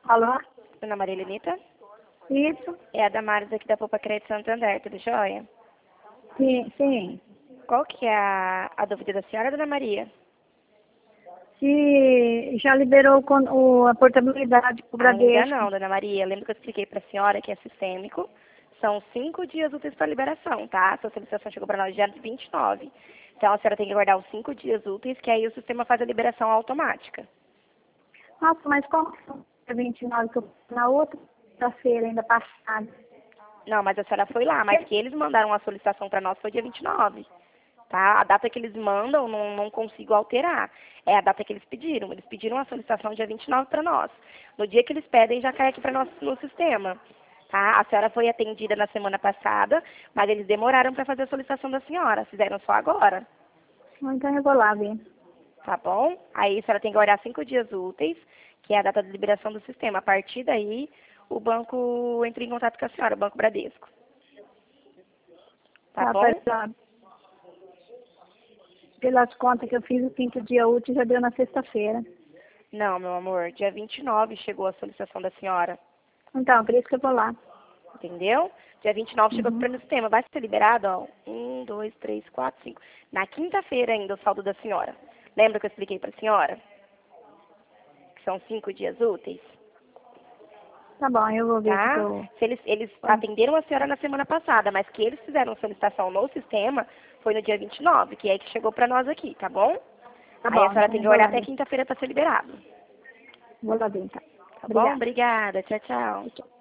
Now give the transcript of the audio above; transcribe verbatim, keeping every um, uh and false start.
Alô? Dona Maria Helenita? Isso? É a Damares aqui da Poupa Crédito Santander, tudo jóia? Sim, sim. Qual que é a, a dúvida da senhora, Dona Maria? Se já liberou con- o, a portabilidade para o Ainda Bradesco. não, Dona Maria. Lembra que eu expliquei para a senhora que é sistêmico? São cinco dias úteis para liberação, tá? Sua solicitação chegou para nós dia vinte e nove. Então a senhora tem que aguardar os cinco dias úteis, que aí o sistema faz a liberação automática. Nossa, mas como que foi dia vinte e nove que eu fui na outra feira ainda passada? Não, mas a senhora foi lá, mas que eles mandaram a solicitação para nós foi dia vinte e nove. Tá? A data que eles mandam, não, não consigo alterar. É a data que eles pediram. Eles pediram a solicitação dia vinte e nove para nós. No dia que eles pedem, já cai aqui para nós no sistema. Tá? A senhora foi atendida na semana passada, mas eles demoraram para fazer a solicitação da senhora. Fizeram só agora. Então eu vou lá ver. Tá bom? Aí a senhora tem que aguardar cinco dias úteis, que é a data de liberação do sistema. A partir daí, o banco entra em contato com a senhora, o Banco Bradesco. Tá Tá, bom? tá. Pelas contas que eu fiz, o quinto dia útil já deu na sexta-feira. Não, meu amor. Dia vinte e nove chegou a solicitação da senhora. Então, por isso que eu vou lá. Entendeu? Dia vinte e nove chegou Uhum. para o sistema. Vai ser liberado, ó. Um, dois, três, quatro, cinco. Na quinta-feira ainda o saldo da senhora. Lembra que eu expliquei para a senhora? Que são cinco dias úteis, Tá bom, eu vou ver o que que tá? eu... Se eles, eles atenderam a senhora na semana passada, mas que eles fizeram solicitação no sistema foi no dia vinte e nove, que é que chegou para nós aqui, tá bom? Tá Aí a bom, senhora então tem eu que vou olhar lá até ver. quinta-feira para ser liberado. Vou lá ver, então. Tá bom? Obrigada. Obrigada. Tchau, tchau. Tchau.